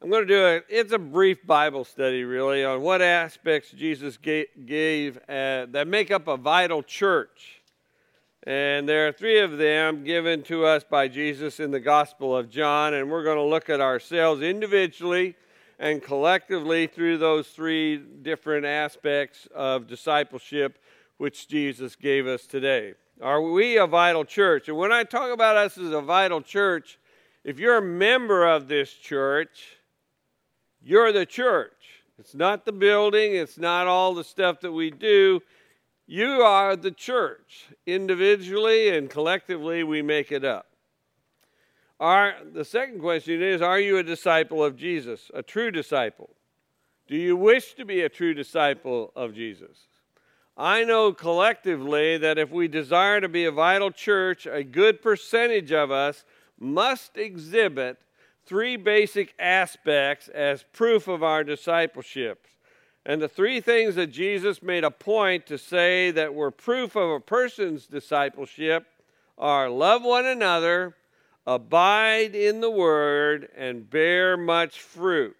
I'm going to do it's a brief Bible study, really, on what aspects Jesus gave that make up a vital church. And there are three of them given to us by Jesus in the Gospel of John, and we're going to look at ourselves individually and collectively through those three different aspects of discipleship which Jesus gave us today. Are we a vital church? And when I talk about us as a vital church, if you're a member of this church, you're the church. It's not the building. It's not all the stuff that we do. You are the church. Individually and collectively, we make it up. The second question is, are you a disciple of Jesus, a true disciple? Do you wish to be a true disciple of Jesus? I know collectively that if we desire to be a vital church, a good percentage of us must exhibit three basic aspects as proof of our discipleship. And the three things that Jesus made a point to say that were proof of a person's discipleship are love one another, abide in the Word, and bear much fruit.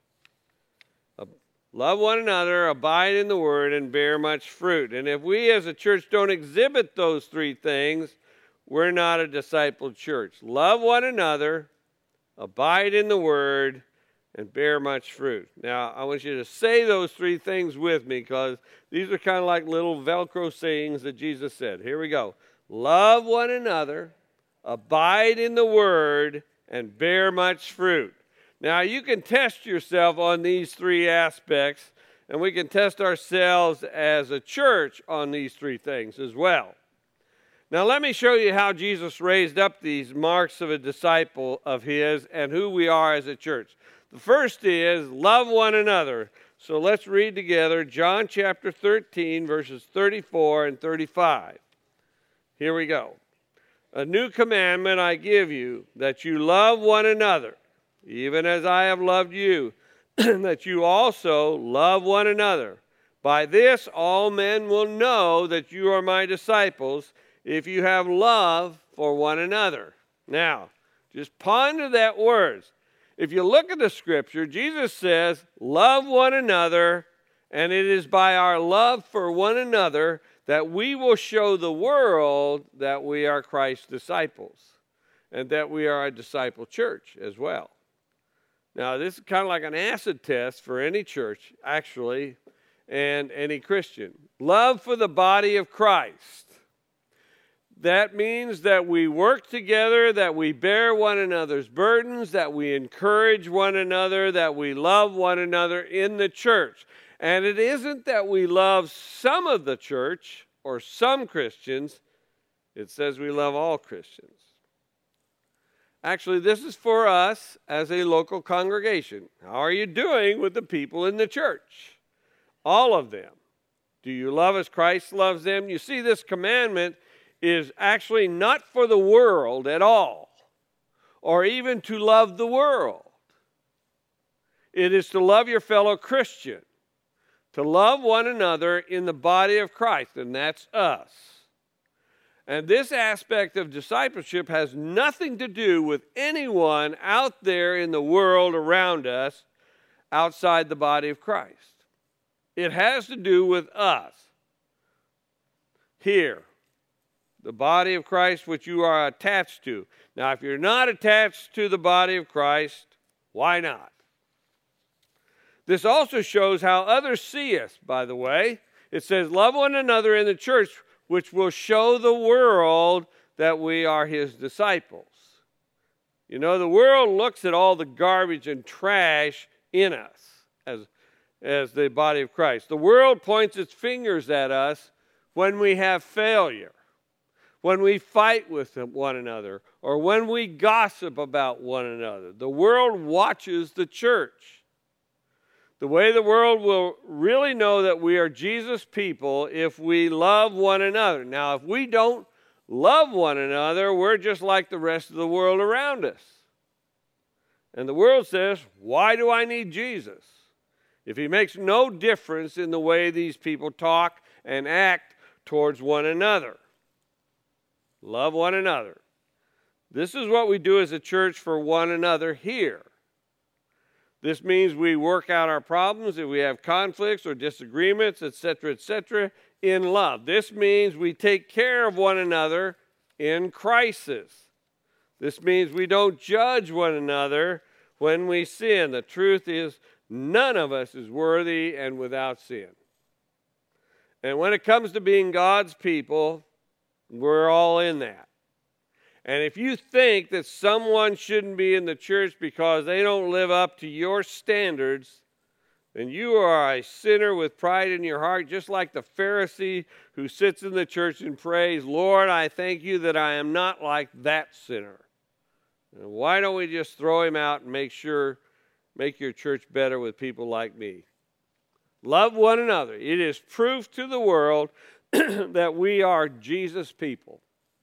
Love one another, abide in the Word, and bear much fruit. And if we as a church don't exhibit those three things, we're not a disciple church. Love one another, abide in the Word, and bear much fruit. Now, I want you to say those three things with me because these are kind of like little Velcro sayings that Jesus said. Here we go. Love one another, abide in the Word, and bear much fruit. Now, you can test yourself on these three aspects, and we can test ourselves as a church on these three things as well. Now, let me show you how Jesus raised up these marks of a disciple of his and who we are as a church. The first is love one another. So let's read together John chapter 13, verses 34 and 35. Here we go. A new commandment I give you, that you love one another, even as I have loved you, that you also love one another. By this all men will know that you are my disciples, if you have love for one another. Now, just ponder that word. If you look at the scripture, Jesus says, love one another, and it is by our love for one another that we will show the world that we are Christ's disciples and that we are a disciple church as well. Now, this is kind of like an acid test for any church, actually, and any Christian. Love for the body of Christ. That means that we work together, that we bear one another's burdens, that we encourage one another, that we love one another in the church. And it isn't that we love some of the church or some Christians. It says we love all Christians. Actually, this is for us as a local congregation. How are you doing with the people in the church? All of them. Do you love as Christ loves them? You see, this commandment is actually not for the world at all, or even to love the world. It is to love your fellow Christian, to love one another in the body of Christ, and that's us. And this aspect of discipleship has nothing to do with anyone out there in the world around us outside the body of Christ. It has to do with us here. The body of Christ which you are attached to. Now, if you're not attached to the body of Christ, why not? This also shows how others see us, by the way. It says, love one another in the church, which will show the world that we are his disciples. You know, the world looks at all the garbage and trash in us as the body of Christ. The world points its fingers at us when we have failure, when we fight with one another, or when we gossip about one another. The world watches the church. The way the world will really know that we are Jesus' people if we love one another. Now, if we don't love one another, we're just like the rest of the world around us. And the world says, why do I need Jesus? If he makes no difference in the way these people talk and act towards one another. Love one another. This is what we do as a church for one another here. This means we work out our problems if we have conflicts or disagreements, etc., in love. This means we take care of one another in crisis. This means we don't judge one another when we sin. The truth is, none of us is worthy and without sin. And when it comes to being God's people, we're all in that. And if you think that someone shouldn't be in the church because they don't live up to your standards, then you are a sinner with pride in your heart, just like the Pharisee who sits in the church and prays, Lord, I thank you that I am not like that sinner. And why don't we just throw him out and make your church better with people like me? Love one another. It is proof to the world that we are Jesus' people.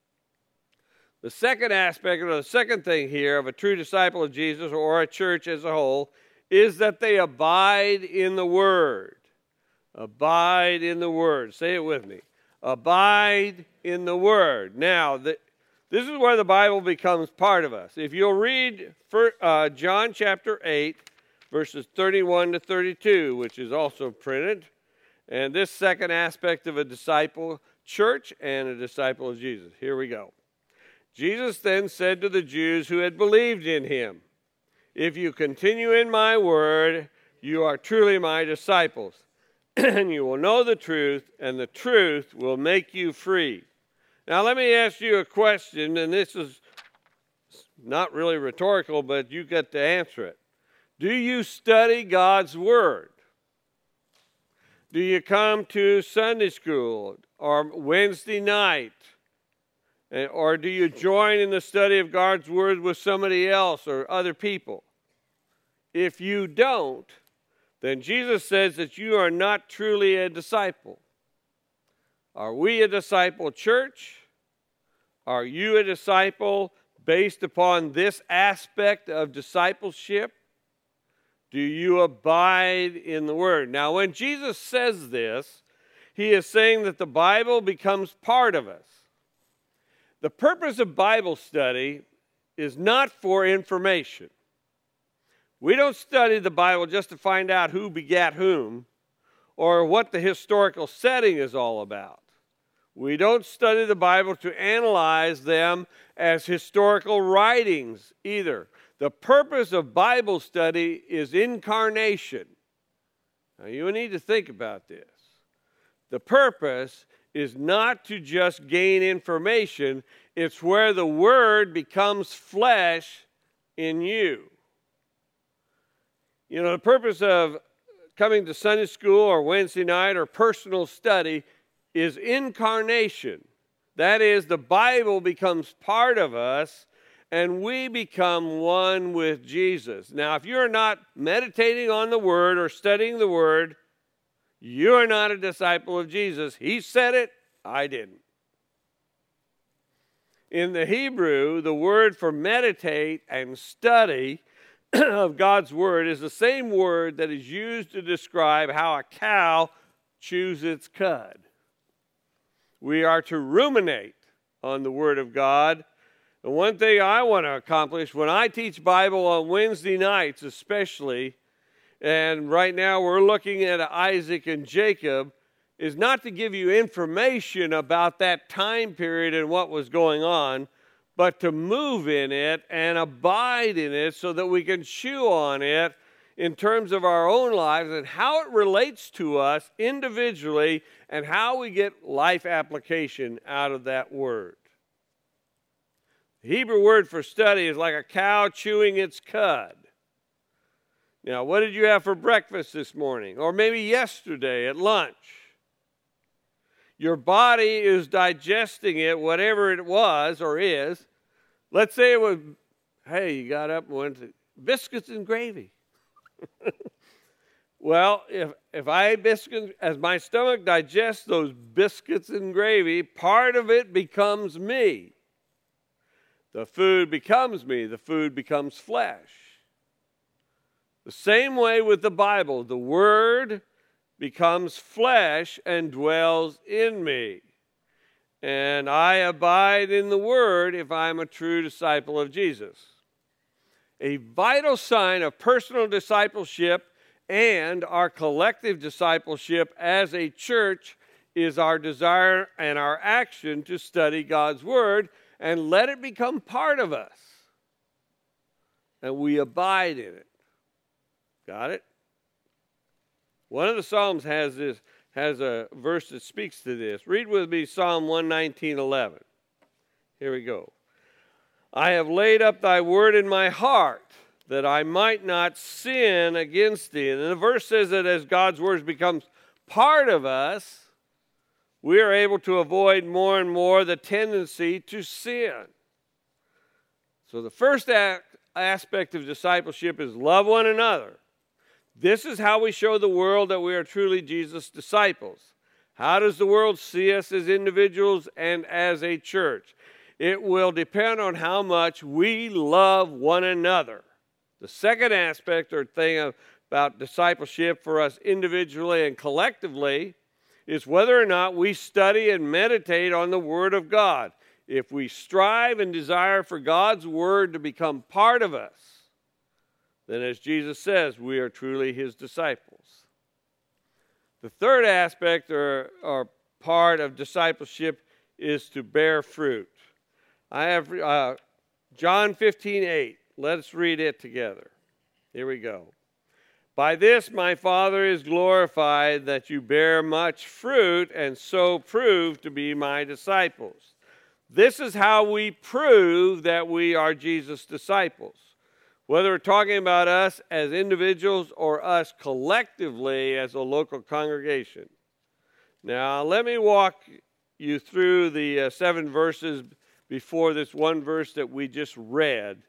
The second aspect, or the second thing here of a true disciple of Jesus or a church as a whole, is that they abide in the Word. Abide in the Word. Say it with me. Abide in the Word. Now, this is where the Bible becomes part of us. If you'll read John chapter 8, verses 31 to 32, which is also printed, and this second aspect of a disciple church and a disciple of Jesus. Here we go. Jesus then said to the Jews who had believed in him, if you continue in my word, you are truly my disciples, and you will know the truth, and the truth will make you free. Now let me ask you a question, and this is not really rhetorical, but you get to answer it. Do you study God's word? Do you come to Sunday school or Wednesday night? Or do you join in the study of God's word with somebody else or other people? If you don't, then Jesus says that you are not truly a disciple. Are we a disciple church? Are you a disciple based upon this aspect of discipleship? Do you abide in the Word? Now, when Jesus says this, he is saying that the Bible becomes part of us. The purpose of Bible study is not for information. We don't study the Bible just to find out who begat whom or what the historical setting is all about. We don't study the Bible to analyze them as historical writings either. The purpose of Bible study is incarnation. Now, you need to think about this. The purpose is not to just gain information. It's where the Word becomes flesh in you. You know, the purpose of coming to Sunday school or Wednesday night or personal study is incarnation. That is, the Bible becomes part of us and we become one with Jesus. Now, if you're not meditating on the Word or studying the Word, you're not a disciple of Jesus. He said it, I didn't. In the Hebrew, the word for meditate and study of God's Word is the same word that is used to describe how a cow chews its cud. We are to ruminate on the Word of God. And one thing I want to accomplish when I teach Bible on Wednesday nights especially, and right now we're looking at Isaac and Jacob, is not to give you information about that time period and what was going on, but to move in it and abide in it so that we can chew on it in terms of our own lives and how it relates to us individually and how we get life application out of that word. The Hebrew word for study is like a cow chewing its cud. Now, what did you have for breakfast this morning? Or maybe yesterday at lunch? Your body is digesting it, whatever it was or is. Let's say it was, hey, you got up and went to biscuits and gravy. Well, if I ate biscuits, as my stomach digests those biscuits and gravy, part of it becomes me. The food becomes me. The food becomes flesh. The same way with the Bible, the Word becomes flesh and dwells in me. And I abide in the Word if I'm a true disciple of Jesus. A vital sign of personal discipleship and our collective discipleship as a church is our desire and our action to study God's Word and let it become part of us. And we abide in it. Got it? One of the Psalms has a verse that speaks to this. Read with me Psalm 119:11. Here we go. I have laid up thy word in my heart, that I might not sin against thee. And the verse says that as God's word becomes part of us, we are able to avoid more and more the tendency to sin. So the first aspect of discipleship is love one another. This is how we show the world that we are truly Jesus' disciples. How does the world see us as individuals and as a church? It will depend on how much we love one another. The second aspect or thing about discipleship for us individually and collectively is whether or not we study and meditate on the Word of God. If we strive and desire for God's Word to become part of us, then as Jesus says, we are truly His disciples. The third aspect or part of discipleship is to bear fruit. I have John 15:8. Let's read it together. Here we go. By this my Father is glorified, that you bear much fruit and so prove to be my disciples. This is how we prove that we are Jesus' disciples. Whether we're talking about us as individuals or us collectively as a local congregation. Now, let me walk you through the 7 verses before this one verse that we just read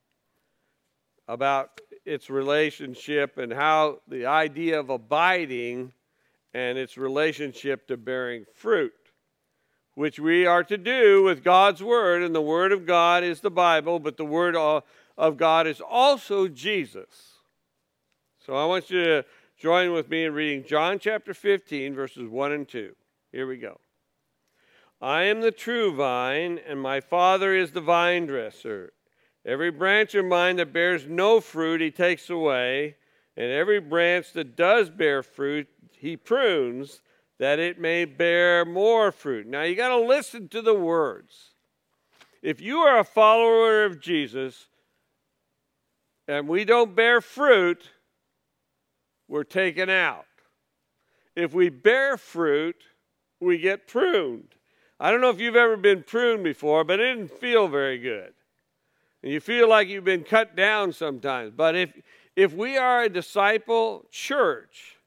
about its relationship and how the idea of abiding and its relationship to bearing fruit, which we are to do with God's Word. And the Word of God is the Bible, but the Word of God is also Jesus. So I want you to join with me in reading John chapter 15, verses 1 and 2. Here we go. I am the true vine, and my Father is the vine dresser. Every branch of mine that bears no fruit, he takes away, and every branch that does bear fruit, he prunes, that it may bear more fruit. Now, you got to listen to the words. If you are a follower of Jesus, and we don't bear fruit, we're taken out. If we bear fruit, we get pruned. I don't know if you've ever been pruned before, but it didn't feel very good. And you feel like you've been cut down sometimes. But if we are a disciple church,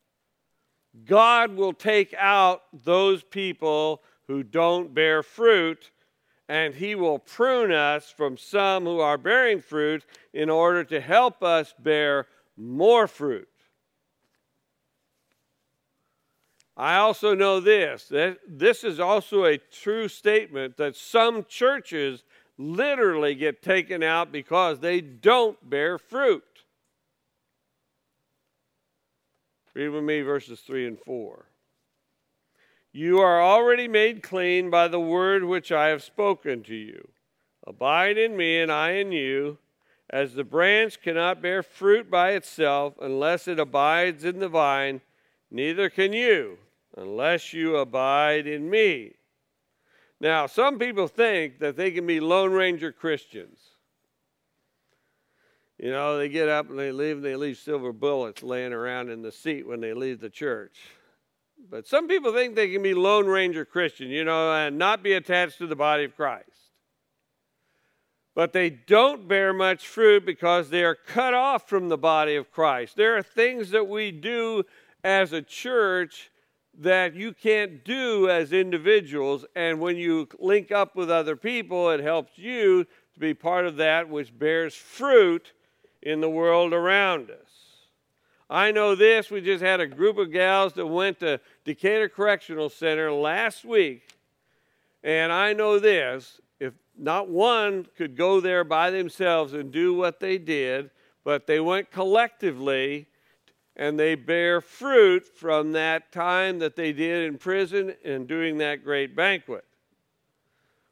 God will take out those people who don't bear fruit, and He will prune us from some who are bearing fruit in order to help us bear more fruit. I also know that this is also a true statement that some churches literally get taken out because they don't bear fruit. Read with me verses 3 and 4. You are already made clean by the word which I have spoken to you. Abide in me and I in you, as the branch cannot bear fruit by itself unless it abides in the vine, neither can you unless you abide in me. Now, some people think that they can be Lone Ranger Christians. You know, they get up and they leave silver bullets laying around in the seat when they leave the church. But some people think they can be Lone Ranger Christian, and not be attached to the body of Christ. But they don't bear much fruit because they are cut off from the body of Christ. There are things that we do as a church that you can't do as individuals, and when you link up with other people, it helps you to be part of that which bears fruit in the world around us. I know this. We just had a group of gals that went to Decatur Correctional Center last week, and I know this. If not one could go there by themselves and do what they did, but they went collectively, and they bear fruit from that time that they did in prison and doing that great banquet.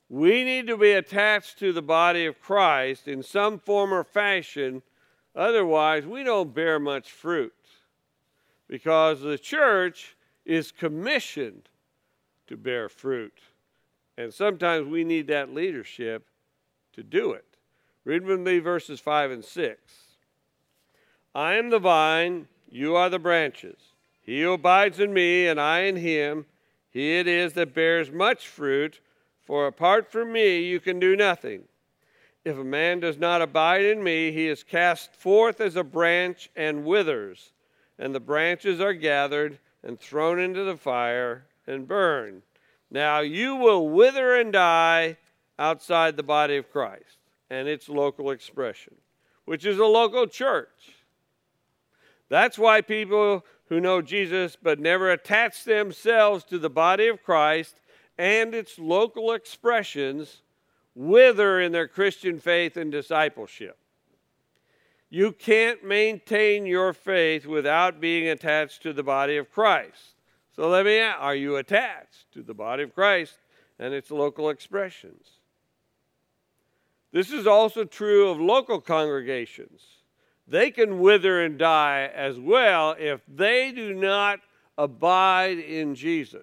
We need to be attached to the body of Christ in some form or fashion. Otherwise, we don't bear much fruit, because the church is commissioned to bear fruit. And sometimes we need that leadership to do it. Read with me verses 5 and 6. I am the vine, you are the branches. He who abides in me and I in him, he it is that bears much fruit, for apart from me you can do nothing. If a man does not abide in me, he is cast forth as a branch and withers, and the branches are gathered and thrown into the fire and burned. Now you will wither and die outside the body of Christ and its local expression, which is a local church. That's why people who know Jesus but never attach themselves to the body of Christ and its local expressions wither in their Christian faith and discipleship. You can't maintain your faith without being attached to the body of Christ. So let me ask, are you attached to the body of Christ and its local expressions? This is also true of local congregations. They can wither and die as well if they do not abide in Jesus.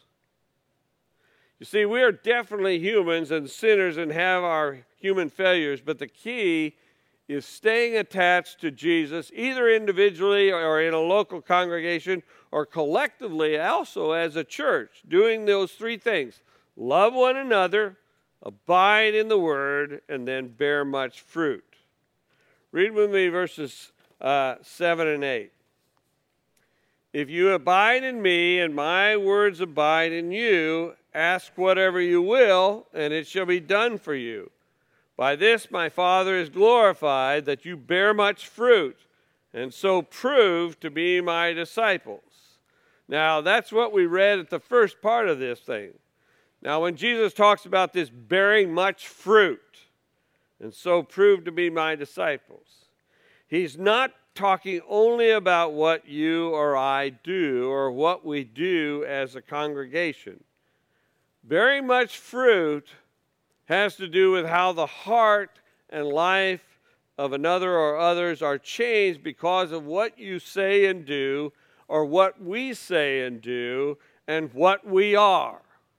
You see, we are definitely humans and sinners and have our human failures, but the key is staying attached to Jesus, either individually or in a local congregation or collectively also as a church, doing those three things: love one another, abide in the word, and then bear much fruit. Read with me verses 7 and 8. If you abide in me and my words abide in you, ask whatever you will, and it shall be done for you. By this my Father is glorified, that you bear much fruit, and so prove to be my disciples. Now, that's what we read at the first part of this thing. Now, when Jesus talks about this bearing much fruit, and so prove to be my disciples, he's not talking only about what you or I do or what we do as a congregation. Bearing much fruit has to do with how the heart and life of another or others are changed because of what you say and do, or what we say and do, and what we are.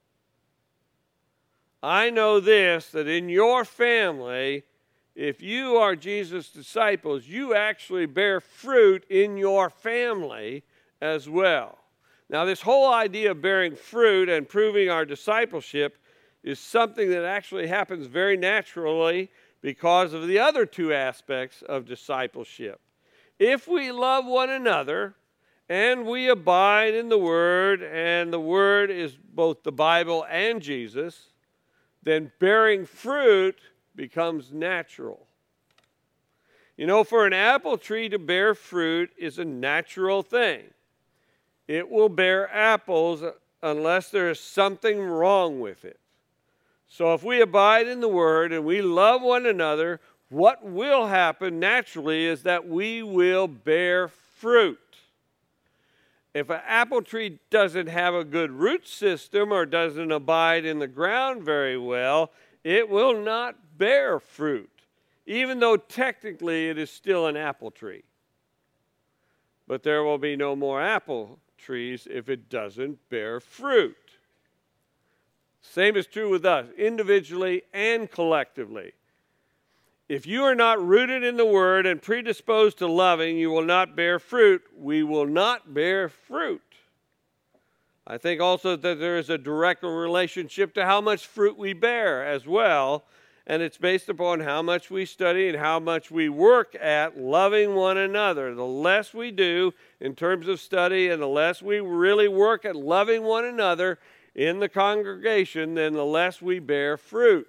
I know this, that in your family, if you are Jesus' disciples, you actually bear fruit in your family as well. Now, this whole idea of bearing fruit and proving our discipleship is something that actually happens very naturally because of the other two aspects of discipleship. If we love one another and we abide in the Word, and the Word is both the Bible and Jesus, then bearing fruit becomes natural. You know, for an apple tree to bear fruit is a natural thing. It will bear apples unless there is something wrong with it. So if we abide in the Word and we love one another, what will happen naturally is that we will bear fruit. If an apple tree doesn't have a good root system or doesn't abide in the ground very well, it will not bear fruit, even though technically it is still an apple tree. But there will be no more apple trees if it doesn't bear fruit. Same is true with us, individually and collectively. If you are not rooted in the Word and predisposed to loving, you will not bear fruit. We will not bear fruit. I think also that there is a direct relationship to how much fruit we bear as well, and it's based upon how much we study and how much we work at loving one another. The less we do in terms of study and the less we really work at loving one another in the congregation, then the less we bear fruit.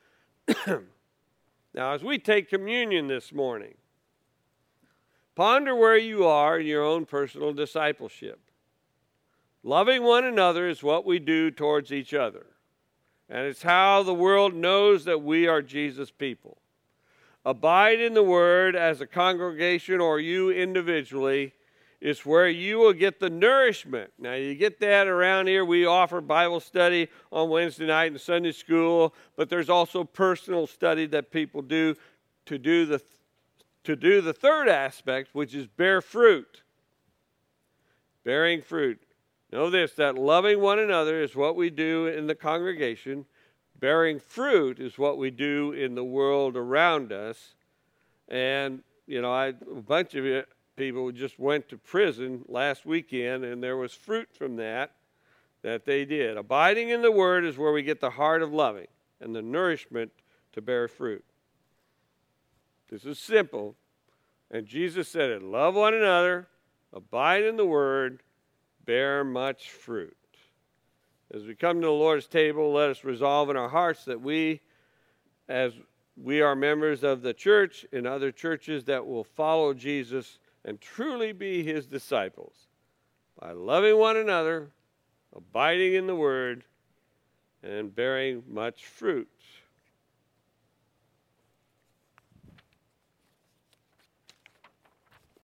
Now, as we take communion this morning, ponder where you are in your own personal discipleship. Loving one another is what we do towards each other, and it's how the world knows that we are Jesus' people. Abide in the Word as a congregation or you individually, It's where you will get the nourishment. Now, you get that around here. We offer Bible study on Wednesday night in Sunday school, but there's also personal study that people do to do the third aspect, which is bear fruit. Bearing fruit. Know this, that loving one another is what we do in the congregation. Bearing fruit is what we do in the world around us. And, a bunch of people just went to prison last weekend, and there was fruit from that they did. Abiding in the Word is where we get the heart of loving and the nourishment to bear fruit. This is simple. And Jesus said it, love one another, abide in the Word, bear much fruit. As we come to the Lord's table, let us resolve in our hearts that we, as we are members of the church and other churches that will follow Jesus and truly be his disciples by loving one another, abiding in the Word, and bearing much fruit.